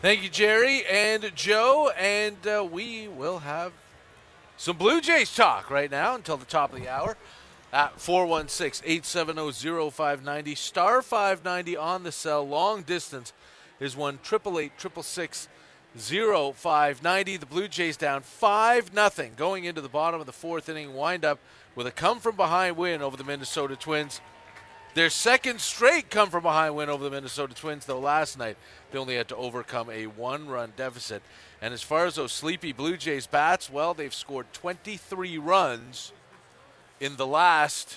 Thank you, Jerry and Joe. And we will have some Blue Jays talk right now until the top of the hour at 416-870-0590. Star 590 on the cell. Long distance is 1-888-666-0590. The Blue Jays down 5-0 going into the bottom of the fourth inning. Wind up with a come-from-behind win over the Minnesota Twins. Their second straight come-from-behind win over the Minnesota Twins, though last night they only had to overcome a one-run deficit. And as far as those sleepy Blue Jays bats, well, they've scored 23 runs in the last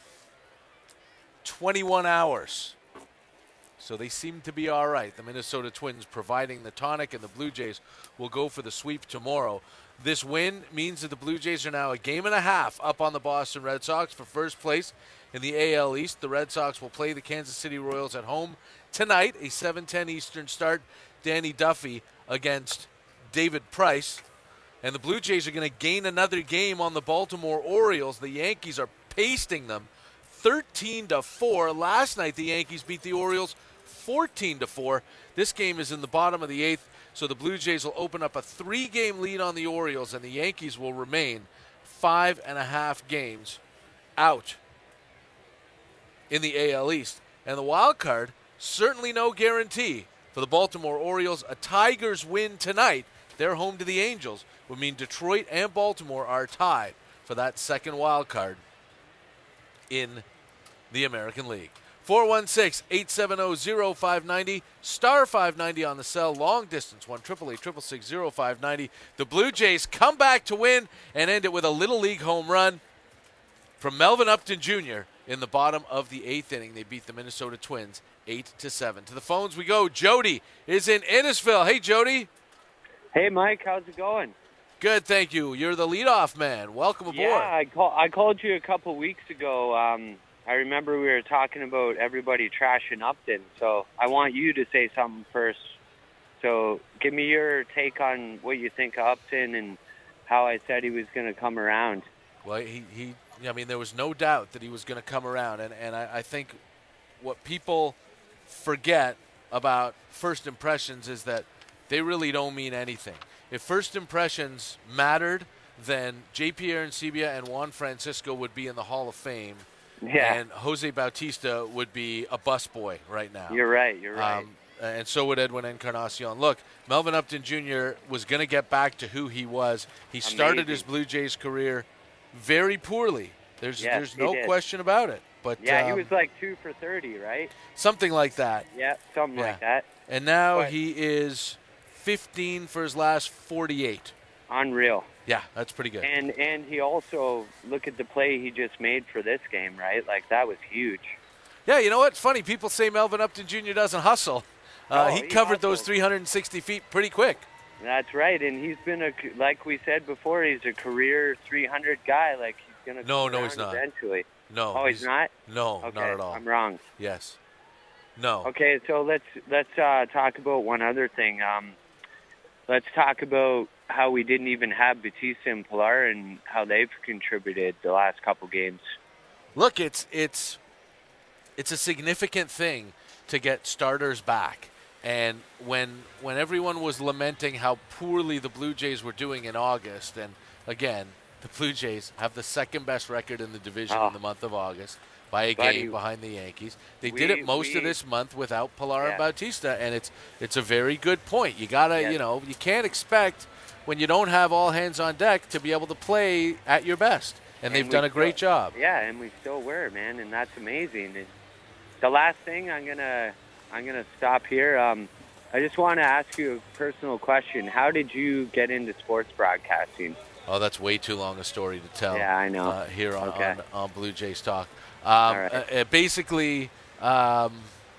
21 hours. So they seem to be all right. The Minnesota Twins providing the tonic, and the Blue Jays will go for the sweep tomorrow. This win means that the Blue Jays are now a game and a half up on the Boston Red Sox for first place in the AL East. The Red Sox will play the Kansas City Royals at home tonight, a 7:10 Eastern start. Danny Duffy against David Price. And the Blue Jays are going to gain another game on the Baltimore Orioles. The Yankees are pasting them 13-4. Last night the Yankees beat the Orioles 14-4. This game is in the bottom of the eighth, so the Blue Jays will open up a 3-game lead on the Orioles, and the Yankees will remain 5.5 games out in the AL East. And the wild card, certainly no guarantee for the Baltimore Orioles. A Tigers win tonight, they're home to the Angels, would mean Detroit and Baltimore are tied for that second wild card in the American League. 416-870-0590, star 590 on the cell, long distance, 1-888-666-0590. The Blue Jays come back to win and end it with a Little League home run from Melvin Upton Jr. in the bottom of the eighth inning. They beat the Minnesota Twins 8-7. To the phones we go. Jody is in Innisfil. Hey, Jody. Hey, Mike. How's it going? Good, thank you. You're the leadoff man. Welcome aboard. Yeah, I called you a couple weeks ago. I remember we were talking about everybody trashing Upton, so I want you to say something first. So give me your take on what you think of Upton and how I said he was going to come around. Well, there was no doubt that he was going to come around, and I think what people forget about first impressions is that they really don't mean anything. If first impressions mattered, then J.P. Arancibia and Juan Francisco would be in the Hall of Fame. Yeah. And Jose Bautista would be a busboy right now. You're right. And so would Edwin Encarnacion. Look, Melvin Upton Jr. was going to get back to who he was. He started his Blue Jays career very poorly. There's no question about it. But he was like 2 for 30, right? Something like that. Yeah, something like that. And now he is 15 for his last 48. Unreal. Yeah, that's pretty good. And he also, look at the play he just made for this game, right? Like, that was huge. Yeah, you know what? Funny, people say Melvin Upton Jr. doesn't hustle. He covered those 360 feet pretty quick. That's right, and he's been, like we said before, he's a career 300 guy. Like, he's going to come around he's not. Eventually. No. Oh, he's not? No, okay, not at all. I'm wrong. Yes. No. Okay, so let's talk about one other thing. Let's talk about how we didn't even have Bautista and Pilar and how they've contributed the last couple games. Look, it's a significant thing to get starters back. And when everyone was lamenting how poorly the Blue Jays were doing in August, and again, the Blue Jays have the second best record in the division in the month of August by a game behind the Yankees. They did it most of this month without Pilar and Bautista, and it's a very good point. You gotta, you can't expect when you don't have all hands on deck to be able to play at your best, and they've done a great job. Yeah, and we still were, man, and that's amazing. And the last thing, I'm gonna stop here. I just want to ask you a personal question. How did you get into sports broadcasting? Oh, that's way too long a story to tell. Yeah, I know. Here on Blue Jays Talk. Basically, because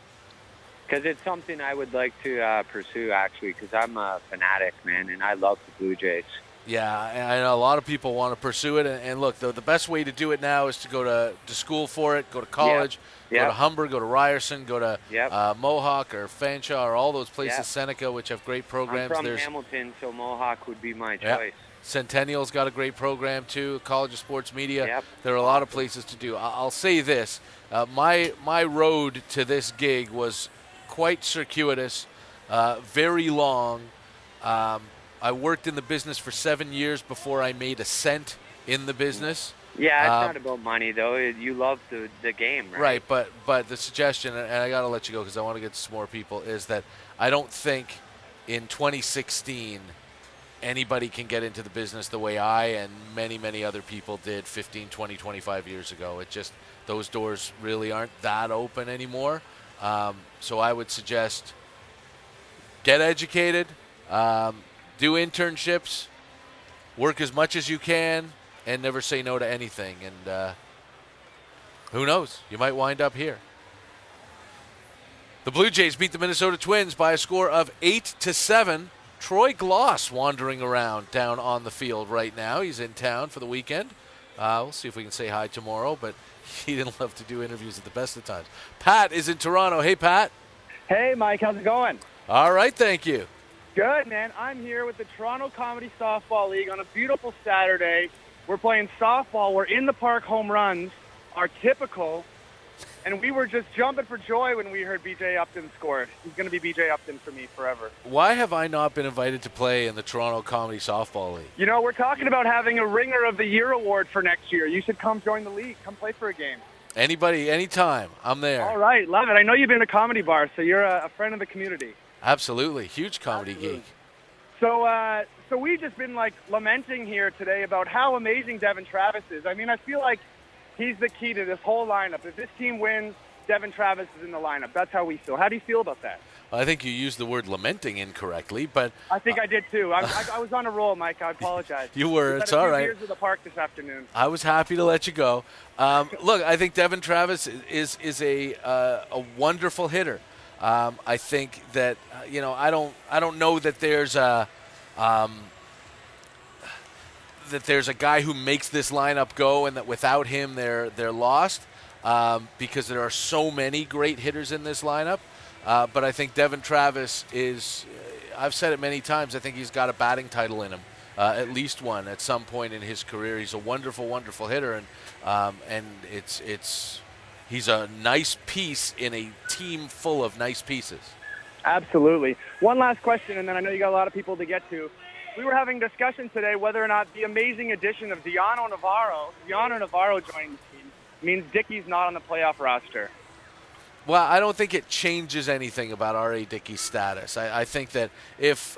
it's something I would like to pursue, actually, because I'm a fanatic, man, and I love the Blue Jays. Yeah, and I know a lot of people want to pursue it. And look, the best way to do it now is to go to school for it, go to college, go to Humber, go to Ryerson, go to Mohawk or Fanshawe or all those places, Seneca, which have great programs. I'm from Hamilton, so Mohawk would be my choice. Centennial's got a great program, too, College of Sports Media. There are a lot of places to do. I'll say this. My road to this gig was quite circuitous. very long. I worked in the business for 7 years before I made a cent in the business. Yeah, it's not about money, though. You love the game, right? Right, but the suggestion, and I got to let you go because I want to get to some more people, is that I don't think in 2016 anybody can get into the business the way I and many, many other people did 15, 20, 25 years ago. It just, those doors really aren't that open anymore. So I would suggest get educated, do internships, work as much as you can, and never say no to anything. And who knows? You might wind up here. The Blue Jays beat the Minnesota Twins by a score of 8-7. Troy Gloss wandering around down on the field right now. He's in town for the weekend. We'll see if we can say hi tomorrow, but he didn't love to do interviews at the best of times. Pat is in Toronto. Hey, Pat. Hey, Mike. How's it going? All right, thank you. Good, man. I'm here with the Toronto Comedy Softball League on a beautiful Saturday. We're playing softball. We're in the park. Home runs are typical. And we were just jumping for joy when we heard B.J. Upton scored. He's going to be B.J. Upton for me forever. Why have I not been invited to play in the Toronto Comedy Softball League? You know, we're talking about having a Ringer of the Year award for next year. You should come join the league. Come play for a game. Anybody, anytime. I'm there. All right. Love it. I know you've been in a comedy bar, so you're a friend of the community. Absolutely. Huge comedy geek. So we've just been, lamenting here today about how amazing Devin Travis is. I mean, I feel like he's the key to this whole lineup. If this team wins, Devin Travis is in the lineup. That's how we feel. How do you feel about that? I think you used the word lamenting incorrectly, but I think I did too. I was on a roll, Mike. I apologize. You were. It's all right. Beers at the park this afternoon. I was happy to let you go. Look, I think Devin Travis is a wonderful hitter. I think that I don't know that there's a guy who makes this lineup go, and that without him they're lost, because there are so many great hitters in this lineup. But I think Devin Travis is, I've said it many times, I think he's got a batting title in him, at least one at some point in his career. He's a wonderful, wonderful hitter, and he's a nice piece in a team full of nice pieces. Absolutely. One last question, and then I know you got a lot of people to get to. We were having discussion today whether or not the amazing addition of Gianno Navarro joining the team, means Dickey's not on the playoff roster. Well, I don't think it changes anything about R.A. Dickey's status. I think that if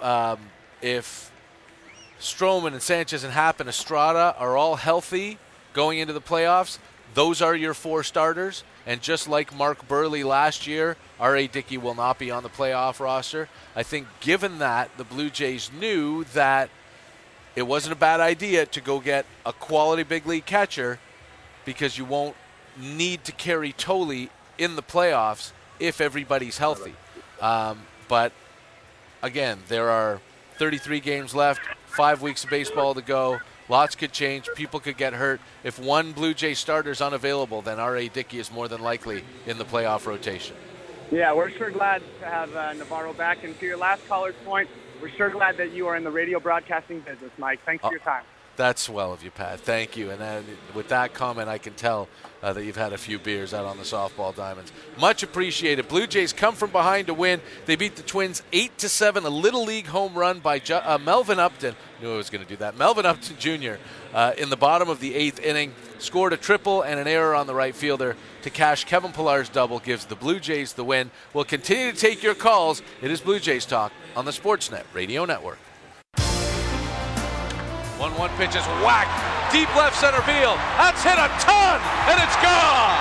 Stroman and Sanchez and Happ and Estrada are all healthy going into the playoffs, those are your four starters. And just like Mark Burley last year, R.A. Dickey will not be on the playoff roster. I think given that, the Blue Jays knew that it wasn't a bad idea to go get a quality big league catcher, because you won't need to carry Tolley in the playoffs if everybody's healthy. But, again, there are 33 games left, 5 weeks of baseball to go. Lots could change. People could get hurt. If one Blue Jay starter is unavailable, then R.A. Dickey is more than likely in the playoff rotation. Yeah, we're sure glad to have Navarro back. And to your last caller's point, we're sure glad that you are in the radio broadcasting business, Mike. Thanks for your time. That's swell of you, Pat. Thank you. And with that comment, I can tell that you've had a few beers out on the softball diamonds. Much appreciated. Blue Jays come from behind to win. They beat the Twins 8-7. A Little League home run by Melvin Upton. Knew I was going to do that. Melvin Upton Jr. In the bottom of the 8th inning scored a triple and an error on the right fielder to cash Kevin Pillar's double. Gives the Blue Jays the win. We'll continue to take your calls. It is Blue Jays Talk on the Sportsnet Radio Network. 1-1 pitch is whacked, deep left center field. That's hit a ton, and it's gone!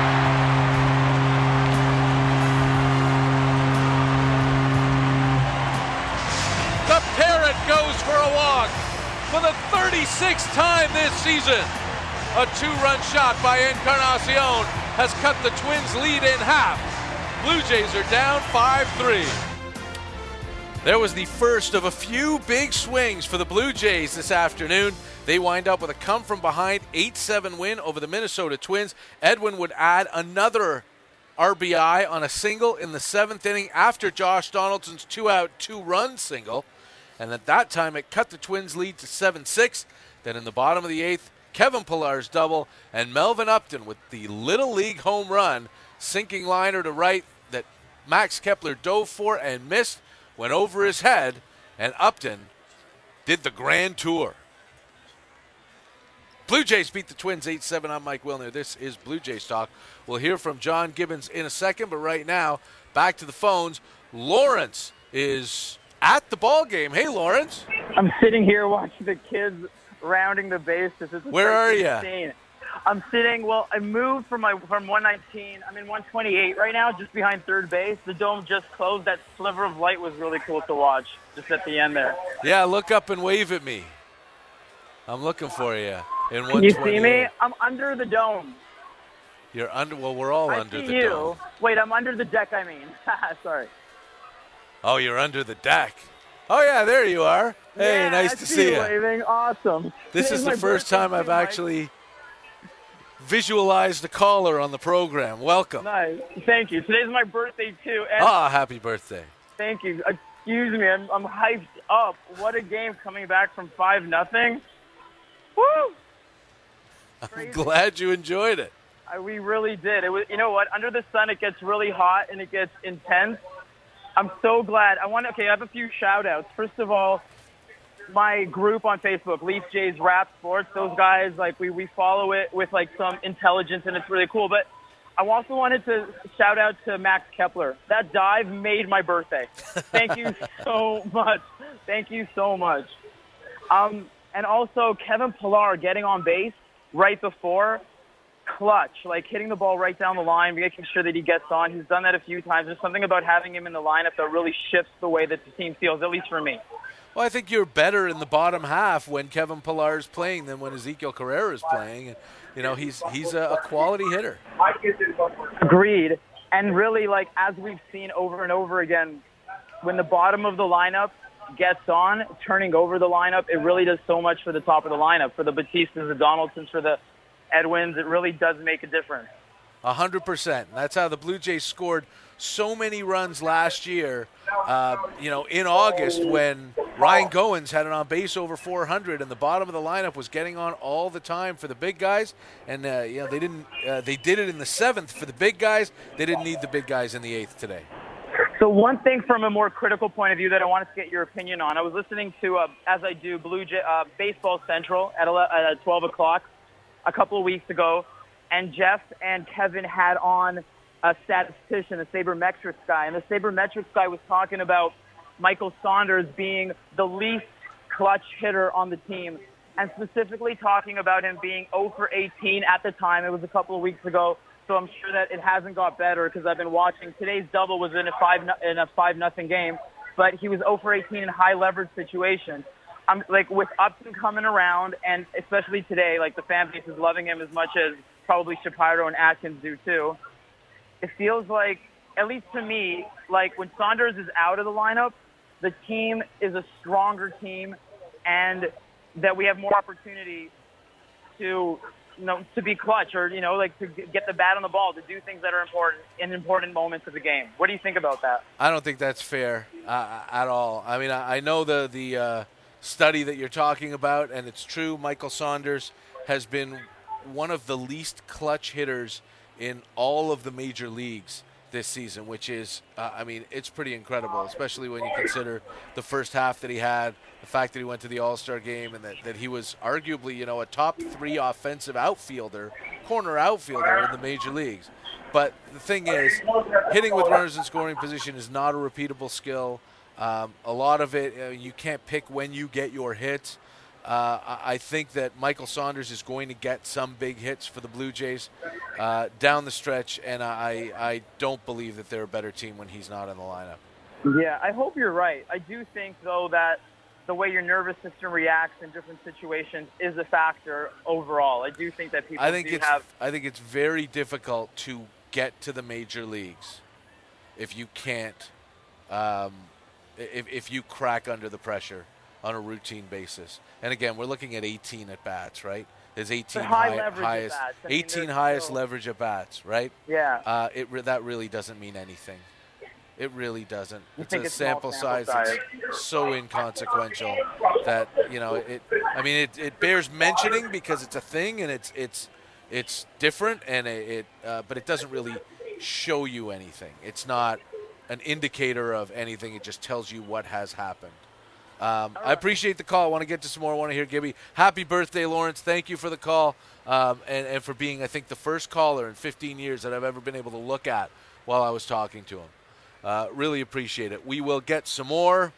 The Parrot goes for a walk for the 36th time this season. A 2-run shot by Encarnacion has cut the Twins' lead in half. Blue Jays are down 5-3. There was the first of a few big swings for the Blue Jays this afternoon. They wind up with a come-from-behind 8-7 win over the Minnesota Twins. Edwin would add another RBI on a single in the 7th inning after Josh Donaldson's 2-out, 2-run single. And at that time, it cut the Twins' lead to 7-6. Then in the bottom of the 8th, Kevin Pillar's double and Melvin Upton with the Little League home run, sinking liner to right that Max Kepler dove for and missed, went over his head, and Upton did the grand tour. Blue Jays beat the Twins 8-7. I'm Mike Wilner. This is Blue Jays Talk. We'll hear from John Gibbons in a second, but right now, back to the phones. Lawrence is at the ball game. Hey, Lawrence. I'm sitting here watching the kids rounding the bases. Where are you? I'm sitting. Well, I moved from 119. I'm in 128 right now, just behind third base. The dome just closed. That sliver of light was really cool to watch, just at the end there. Yeah, look up and wave at me. I'm looking for you. In Can you see me? I'm under the dome. You're under. Well, we're all under the dome. Wait, I'm under the deck. I mean, sorry. Oh, you're under the deck. Oh yeah, there you are. Hey, yeah, nice to see you. Waving. Awesome. This is the first time I've actually visualized the caller on the program. Welcome. Nice. Thank you. Today's my birthday too. Happy birthday. Thank you. Excuse me. I'm hyped up. What a game coming back from 5-0. Woo! I'm glad you enjoyed it. We really did. It was, you know what? Under the sun, it gets really hot and it gets intense. I'm so glad. I have a few shout-outs. First of all, my group on Facebook, Leaf Jays Rap Sports, those guys, we follow it with, some intelligence, and it's really cool. But I also wanted to shout out to Max Kepler. That dive made my birthday. Thank you so much. Thank you so much. And also Kevin Pillar getting on base right before, clutch, hitting the ball right down the line, making sure that he gets on. He's done that a few times. There's something about having him in the lineup that really shifts the way that the team feels, at least for me. Well, I think you're better in the bottom half when Kevin Pillar is playing than when Ezekiel Carrera is playing. And, he's a quality hitter. Agreed. And really, as we've seen over and over again, when the bottom of the lineup gets on, turning over the lineup, it really does so much for the top of the lineup. For the Batistas, the Donaldsons, for the Edwins, it really does make a difference. 100%. That's how the Blue Jays scored so many runs last year, in August when Ryan Goins had an on base over 400 and the bottom of the lineup was getting on all the time for the big guys. And, they did it in the 7th for the big guys. They didn't need the big guys in the 8th today. So one thing from a more critical point of view that I wanted to get your opinion on, I was listening to, as I do, Baseball Central at 12 o'clock a couple of weeks ago, and Jeff and Kevin had on a statistician, a sabermetrics guy, and the sabermetrics guy was talking about Michael Saunders being the least clutch hitter on the team, and specifically talking about him being 0 for 18 at the time. It was a couple of weeks ago. So I'm sure that it hasn't got better because I've been watching. Today's double was in a 5-0 game, but he was 0 for 18 in high leverage situations. I'm with Upton coming around, and especially today, the fan base is loving him as much as probably Shapiro and Atkins do too. It feels like, at least to me, when Saunders is out of the lineup, the team is a stronger team, and that we have more opportunity to be clutch or, to get the bat on the ball, to do things that are important in important moments of the game. What do you think about that? I don't think that's fair at all. I mean, I know the study that you're talking about, and it's true. Michael Saunders has been one of the least clutch hitters in all of the major leagues this season, which is, it's pretty incredible, especially when you consider the first half that he had, the fact that he went to the All-Star game, and that he was arguably, a top 3 offensive corner outfielder in the major leagues. But the thing is, hitting with runners in scoring position is not a repeatable skill. A lot of it, you can't pick when you get your hits. I think that Michael Saunders is going to get some big hits for the Blue Jays down the stretch, and I don't believe that they're a better team when he's not in the lineup. Yeah, I hope you're right. I do think, though, that the way your nervous system reacts in different situations is a factor overall. I do think that people I think it's very difficult to get to the major leagues if you can't, if you crack under the pressure on a routine basis. And again, we're looking at 18 at bats, right? There's 18 highest, 18 highest leverage at bats, right? Yeah. That really doesn't mean anything. It really doesn't. It's a sample size that's so inconsequential that it bears mentioning because it's a thing and it's different and but it doesn't really show you anything. It's not an indicator of anything. It just tells you what has happened. I appreciate the call. I want to get to some more. I want to hear Gibby. Happy birthday, Lawrence. Thank you for the call and for being, I think, the first caller in 15 years that I've ever been able to look at while I was talking to him. Really appreciate it. We will get some more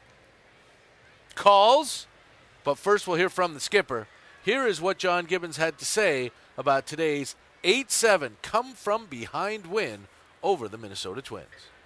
calls, but first we'll hear from the skipper. Here is what John Gibbons had to say about today's 8-7 come-from-behind win over the Minnesota Twins.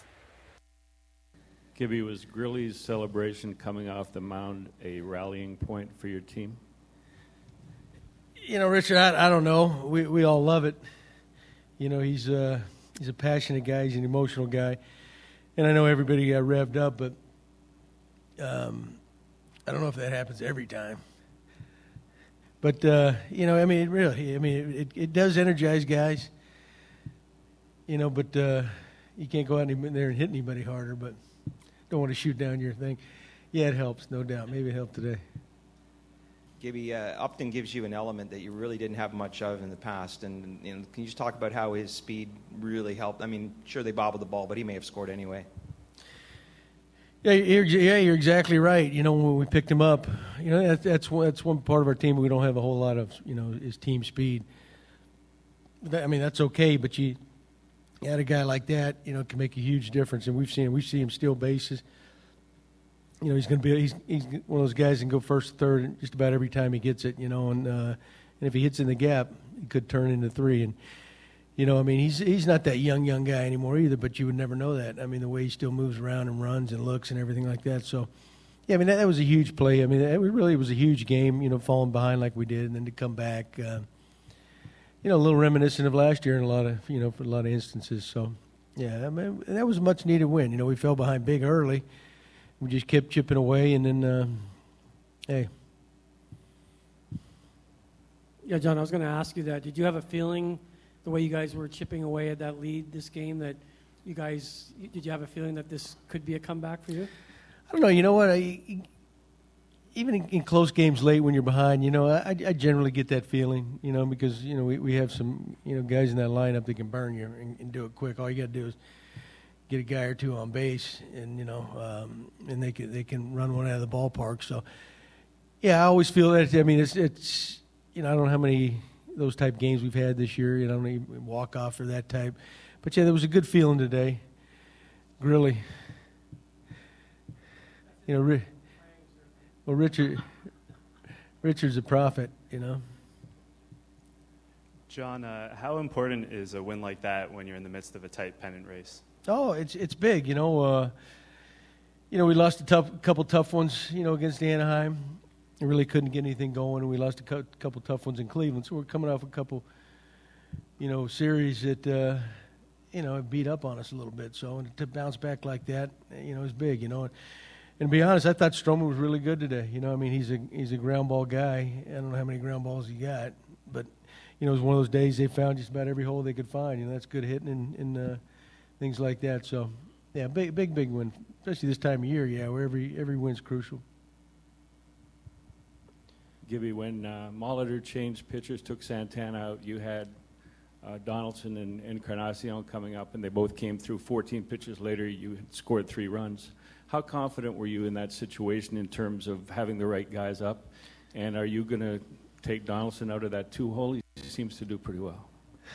Gibby, was Grilly's celebration coming off the mound a rallying point for your team? You know, Richard, I don't know. We all love it. You know, he's a passionate guy. He's an emotional guy. And I know everybody got revved up, but I don't know if that happens every time. But, you know, I mean, it does energize guys. You know, but you can't go out there and hit anybody harder, but don't want to shoot down your thing. Yeah, it helps, no doubt. Maybe it helped today. Gibby, Upton gives you an element that you really didn't have much of in the past. And you know, can you just talk about how his speed really helped? I mean, sure, they bobbled the ball, but he may have scored anyway. Yeah, you're exactly right. You know, when we picked him up, you know, that's one part of our team we don't have a whole lot of, you know, is team speed. I mean, that's okay, but you add a guy like that, you know, it can make a huge difference. And we see him steal bases. You know, he's going to be he's one of those guys that can go first, third, just about every time he gets it. You know, and if he hits in the gap, he could turn into three. And you know, I mean, he's not that young guy anymore either. But you would never know that. I mean, the way he still moves around and runs and looks and everything like that. So, yeah, I mean, that was a huge play. I mean, it really was a huge game. You know, falling behind like we did, and then to come back. You know, a little reminiscent of last year in a lot of, you know, for a lot of instances. So, yeah, I mean, that was a much needed win. You know, we fell behind big early. We just kept chipping away, and then, hey. Yeah, John, I was going to ask you that. Did you have a feeling, the way you guys were chipping away at that lead this game, that did you have a feeling that this could be a comeback for you? I don't know. You know what? Even in close games late when you're behind, you know, I generally get that feeling, you know, because, you know, we have some, you know, guys in that lineup that can burn you and do it quick. All you got to do is get a guy or two on base, and, you know, and they can run one out of the ballpark. So, yeah, I always feel that. I mean, it's you know, I don't know how many those type games we've had this year. You know, any walk off or that type. But yeah, there was a good feeling today. Grilly, you know, well, Richard's a prophet, you know. John, how important is a win like that when you're in the midst of a tight pennant race? Oh, it's big, you know. You know, we lost a couple tough ones, you know, against Anaheim. We really couldn't get anything going, and we lost a couple tough ones in Cleveland. So we're coming off a couple, you know, series that, you know, beat up on us a little bit. So to bounce back like that, you know, is big, you know. And to be honest, I thought Stroman was really good today. You know, I mean, he's a ground ball guy. I don't know how many ground balls he got, but you know, it was one of those days they found just about every hole they could find. You know, that's good hitting and things like that. So, yeah, big win, especially this time of year. Yeah, where every win's crucial. Gibby, when Molitor changed pitchers, took Santana out, you had Donaldson and Encarnacion coming up, and they both came through. 14 pitches later, you had scored 3 runs. How confident were you in that situation in terms of having the right guys up? And are you going to take Donaldson out of that 2-hole? He seems to do pretty well.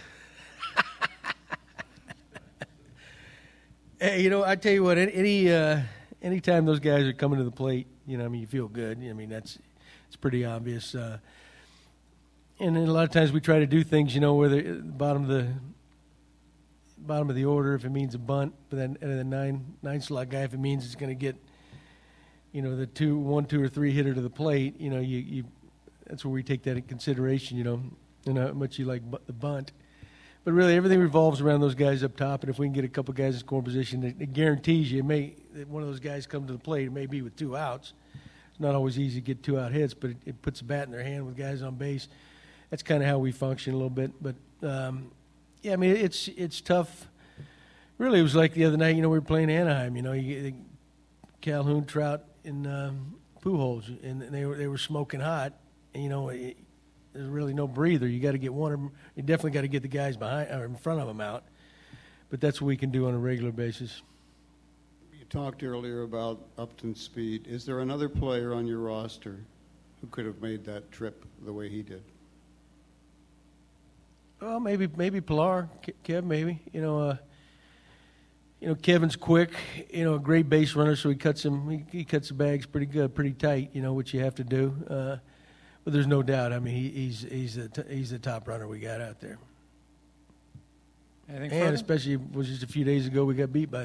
Hey, you know, I tell you what, anytime those guys are coming to the plate, you know, I mean, you feel good. I mean, it's pretty obvious. And then a lot of times we try to do things, you know, where the bottom of the order if it means a bunt, but then the nine slot guy if it means it's going to get, you know, the 1, 2, or 3 hitter to the plate. You know, you that's where we take that into consideration. You know, and how much you like the bunt. But really, everything revolves around those guys up top. And if we can get a couple guys in scoring position, it guarantees you that one of those guys come to the plate. It may be with 2 outs. It's not always easy to get 2-out hits, but it puts a bat in their hand with guys on base. That's kind of how we function a little bit. But yeah, I mean, it's tough. Really, it was like the other night. You know, we were playing Anaheim. You know, you get Calhoun, Trout, and Pujols, and they were smoking hot. And, you know, there's really no breather. You got to get one of them. You definitely got to get the guys behind or in front of them out. But that's what we can do on a regular basis. talked earlier about Upton's speed. Is there another player on your roster who could have made that trip the way he did? Oh, maybe Pilar, Kev, maybe. Kevin's quick. A great base runner, so he cuts the bags pretty good, pretty tight. Which you have to do. But there's no doubt. I mean, he's the top runner we got out there. Anything and further? especially was just a few days ago we got beat by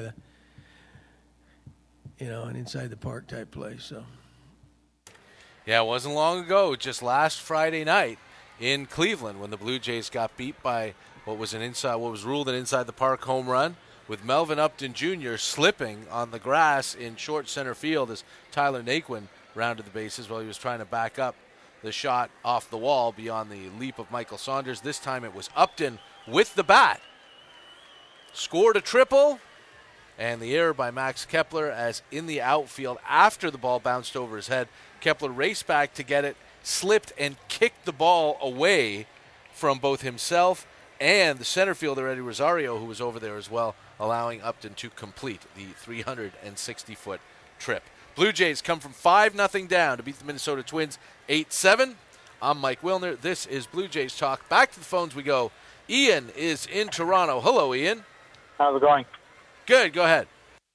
an inside the park type play. So. Yeah, it wasn't long ago, just last Friday night in Cleveland when the Blue Jays got beat by what was ruled an inside the park home run, with Melvin Upton Jr. slipping on the grass in short center field as Tyler Naquin rounded the bases while he was trying to back up the shot off the wall beyond the leap of Michael Saunders. This time it was Upton with the bat. Scored a triple, and the error by Max Kepler as in the outfield after the ball bounced over his head. Kepler raced back to get it, slipped, and kicked the ball away from both himself and the center fielder, Eddie Rosario, who was over there as well, allowing Upton to complete the 360-foot trip. Blue Jays come from 5-0 down to beat the Minnesota Twins 8-7. I'm Mike Wilner. This is Blue Jays Talk. Back to the phones we go. Ian is in Toronto. Hello, Ian. How's it going? Good. Go ahead.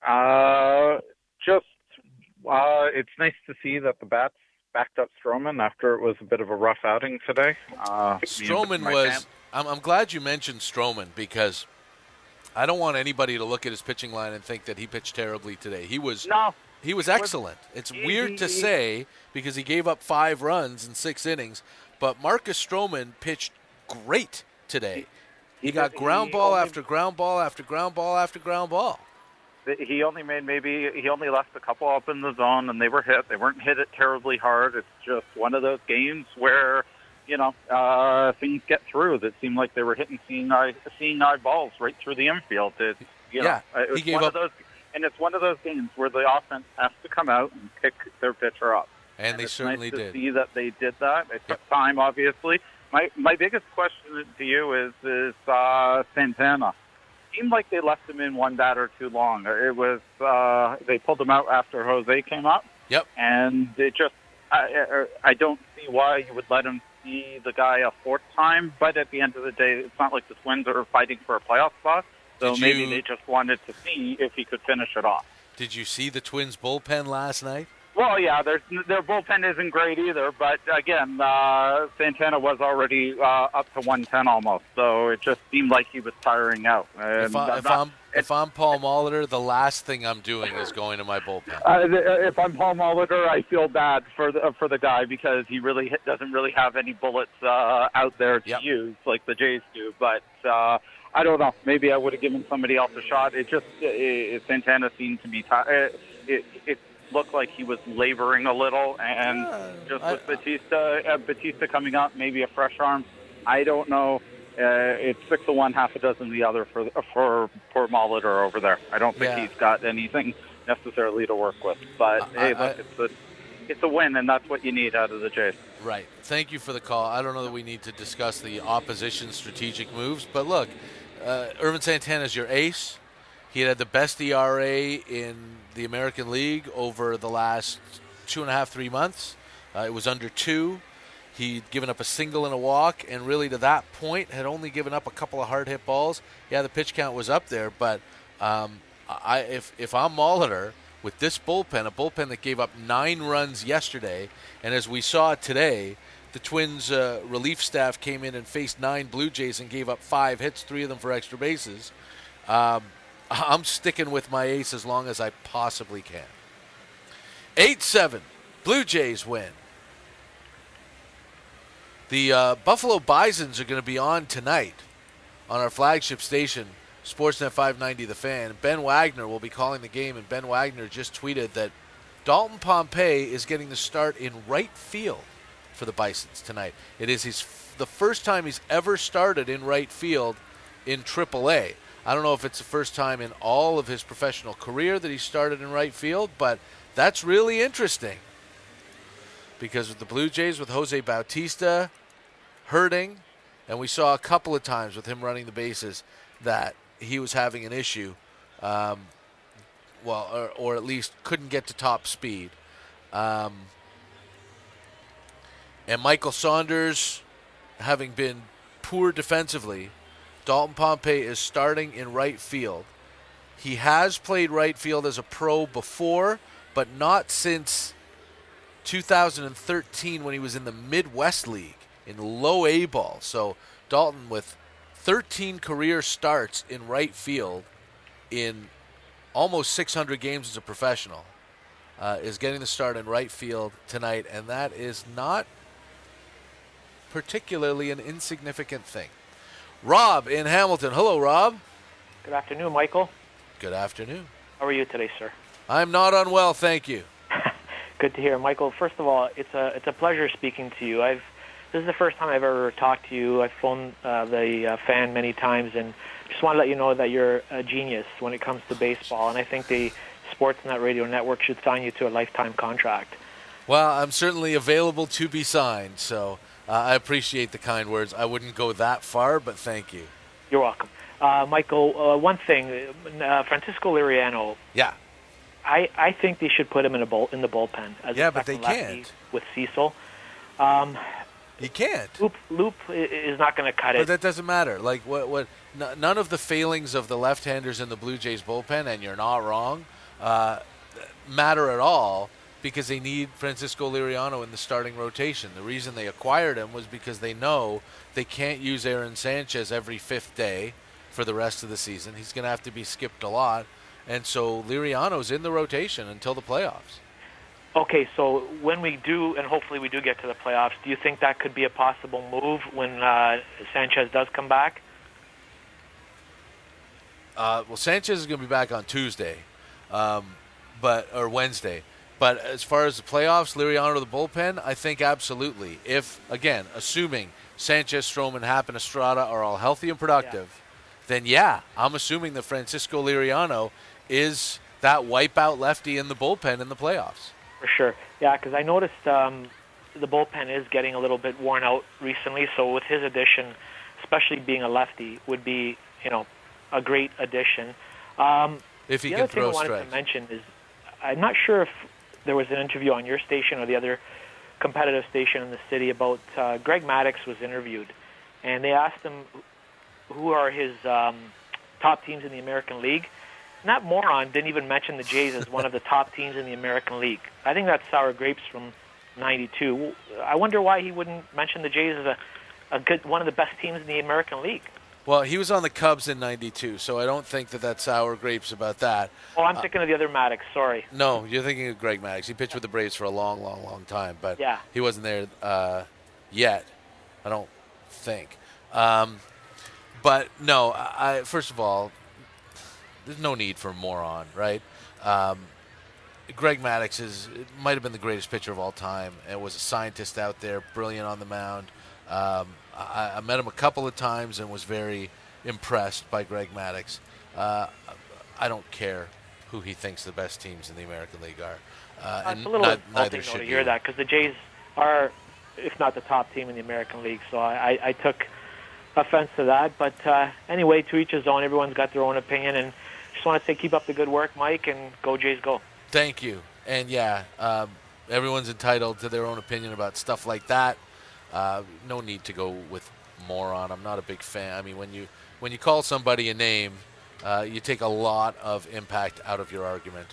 It's nice to see that the bats backed up Stroman after it was a bit of a rough outing today. Stroman was – I'm glad you mentioned Stroman because I don't want anybody to look at his pitching line and think that he pitched terribly today. He was excellent. It's weird to say because he gave up 5 runs in 6 innings, but Marcus Stroman pitched great today. He got ground ball after ground ball after ground ball after ground ball. He only left a couple up in the zone, and they were hit. They weren't hit it terribly hard. It's just one of those games where, things get through that seemed like they were hitting seeing eye balls right through the infield. He gave up. And it's one of those games where the offense has to come out and pick their pitcher up. And they certainly did. did. See that they did that. It took time, obviously. My biggest question to you is Santana. Seemed like they left him in one batter too long. It was they pulled him out after Jose came up. Yep. And it just I don't see why you would let him see the guy a 4th time. But at the end of the day, it's not like the Twins are fighting for a playoff spot. So maybe they just wanted to see if he could finish it off. Did you see the Twins' bullpen last night? Well, yeah, their bullpen isn't great either, but again, Santana was already up to 110 almost, so it just seemed like he was tiring out. If I'm Paul Molitor, the last thing I'm doing is going to my bullpen. If I'm Paul Molitor, I feel bad for the guy because he really doesn't really have any bullets out there to use like the Jays do, but. I don't know. Maybe I would have given somebody else a shot. Santana seemed to be tired. It looked like he was laboring a little, and with Batista coming up, maybe a fresh arm. I don't know. It's 6 of one, half a dozen of the other for poor Molitor over there. I don't think he's got anything necessarily to work with. But it's a win, and that's what you need out of the Jays. Right. Thank you for the call. I don't know that we need to discuss the opposition's strategic moves, but look, Ervin Santana's your ace. He had the best ERA in the American League over the last 2.5, 3 months. It was under 2. He'd given up a single and a walk, and really to that point had only given up a couple of hard hit balls. Yeah, the pitch count was up there, but if I'm Molitor with this bullpen, a bullpen that gave up 9 runs yesterday, and as we saw today, the Twins' relief staff came in and faced 9 Blue Jays and gave up 5 hits, 3 of them for extra bases. I'm sticking with my ace as long as I possibly can. 8-7, Blue Jays win. The Buffalo Bisons are going to be on tonight on our flagship station, Sportsnet 590 The Fan. Ben Wagner will be calling the game, and Ben Wagner just tweeted that Dalton Pompey is getting the start in right field for the Bisons tonight. It is the first time he's ever started in right field in AAA. I don't know if it's the first time in all of his professional career that he started in right field, but that's really interesting because with the Blue Jays, with Jose Bautista hurting, and we saw a couple of times with him running the bases that he was having an issue or at least couldn't get to top speed. And Michael Saunders, having been poor defensively, Dalton Pompey is starting in right field. He has played right field as a pro before, but not since 2013 when he was in the Midwest League in low A ball. So Dalton, with 13 career starts in right field in almost 600 games as a professional, is getting the start in right field tonight, and that is not particularly an insignificant thing. Rob in Hamilton. Hello, Rob. Good afternoon, Michael. Good afternoon. How are you today, sir? I'm not unwell, thank you. Good to hear, Michael. First of all, it's a pleasure speaking to you. This is the first time I've ever talked to you. I've phoned the fan many times, and just want to let you know that you're a genius when it comes to baseball, and I think the Sportsnet Radio Network should sign you to a lifetime contract. Well, I'm certainly available to be signed, so I appreciate the kind words. I wouldn't go that far, but thank you. You're welcome. Michael, one thing, Francisco Liriano. Yeah. I think they should put him in the bullpen. As yeah, a but they can't. With Cecil. You can't. Loop is not going to cut it. But that doesn't matter. Like none of the failings of the left-handers in the Blue Jays bullpen, and you're not wrong, matter at all because they need Francisco Liriano in the starting rotation. The reason they acquired him was because they know they can't use Aaron Sanchez every fifth day for the rest of the season. He's going to have to be skipped a lot. And so Liriano's in the rotation until the playoffs. Okay, so when we do, and hopefully we do get to the playoffs, do you think that could be a possible move when Sanchez does come back? Well, Sanchez is going to be back on Tuesday, or Wednesday. But as far as the playoffs, Liriano to the bullpen, I think absolutely. If, again, assuming Sanchez, Stroman, Happ, and Estrada are all healthy and productive, then I'm assuming that Francisco Liriano is that wipeout lefty in the bullpen in the playoffs. For sure. Yeah, because I noticed the bullpen is getting a little bit worn out recently, so with his addition, especially being a lefty, would be, a great addition. If he can throw strikes. The other thing I wanted to mention is I'm not sure if there was an interview on your station or the other competitive station in the city about Greg Maddux was interviewed, and they asked him who are his top teams in the American League. And that moron didn't even mention the Jays as one of the top teams in the American League. I think that's sour grapes from '92. I wonder why he wouldn't mention the Jays as one of the best teams in the American League. Well, he was on the Cubs in '92, so I don't think that that's sour grapes about that. Oh, I'm thinking of the other Maddux, sorry. No, you're thinking of Greg Maddux. He pitched with the Braves for a long, long, long time, but he wasn't there yet, I don't think. But no, first of all, there's no need for a moron, right? Greg Maddux might have been the greatest pitcher of all time. And was a scientist out there, brilliant on the mound. I met him a couple of times and was very impressed by Greg Maddux. I don't care who he thinks the best teams in the American League are. It's a little insulting to hear that because the Jays are, if not the top team in the American League. So I took offense to that. But anyway, to each his own. Everyone's got their own opinion. And just want to say keep up the good work, Mike, and go Jays go. Thank you. And everyone's entitled to their own opinion about stuff like that. No need to go with moron. I'm not a big fan. I mean, when you call somebody a name, you take a lot of impact out of your argument.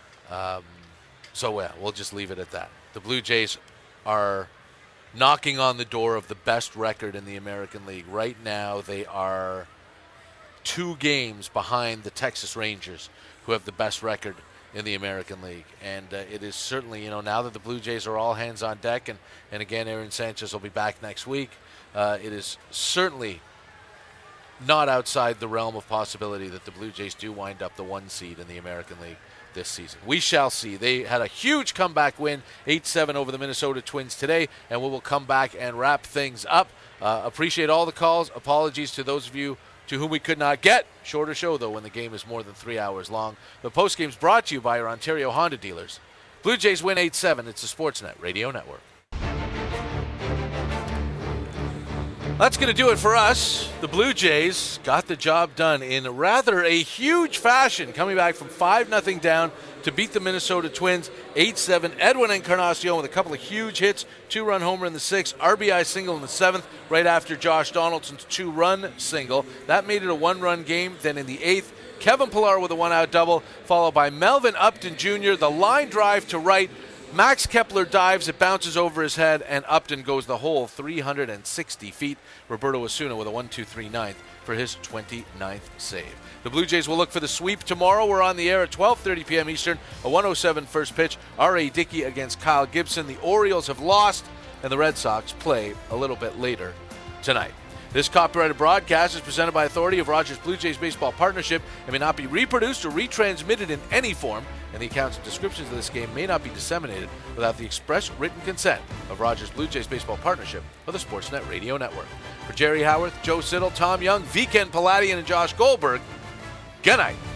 We'll just leave it at that. The Blue Jays are knocking on the door of the best record in the American League. Right now, they are 2 games behind the Texas Rangers, who have the best record in the American League. And it is certainly, now that the Blue Jays are all hands on deck, and again, Aaron Sanchez will be back next week, it is certainly not outside the realm of possibility that the Blue Jays do wind up the 1 seed in the American League this season. We shall see. They had a huge comeback win, 8-7 over the Minnesota Twins today, and we will come back and wrap things up. Appreciate all the calls. Apologies to those of you to whom we could not get. Shorter show, though, when the game is more than 3 hours long. The postgame is brought to you by your Ontario Honda dealers. Blue Jays win 8-7. It's the Sportsnet Radio Network. That's going to do it for us. The Blue Jays got the job done in rather a huge fashion, coming back from 5-0 down to beat the Minnesota Twins 8-7. Edwin Encarnacion with a couple of huge hits, 2-run homer in the 6th, RBI single in the 7th, right after Josh Donaldson's 2-run single. That made it a 1-run game. Then in the 8th, Kevin Pillar with a 1-out double, followed by Melvin Upton Jr., the line drive to right. Max Kepler dives, it bounces over his head, and Upton goes the whole 360 feet. Roberto Osuna with a 1-2-3 ninth for his 29th save. The Blue Jays will look for the sweep tomorrow. We're on the air at 12:30 p.m. Eastern, a 1:07 first pitch. R.A. Dickey against Kyle Gibson. The Orioles have lost, and the Red Sox play a little bit later tonight. This copyrighted broadcast is presented by authority of Rogers Blue Jays Baseball Partnership and may not be reproduced or retransmitted in any form, and the accounts and descriptions of this game may not be disseminated without the express written consent of Rogers Blue Jays Baseball Partnership or the Sportsnet Radio Network. For Jerry Howarth, Joe Siddall, Tom Young, Viken Paladian, and Josh Goldberg, good night.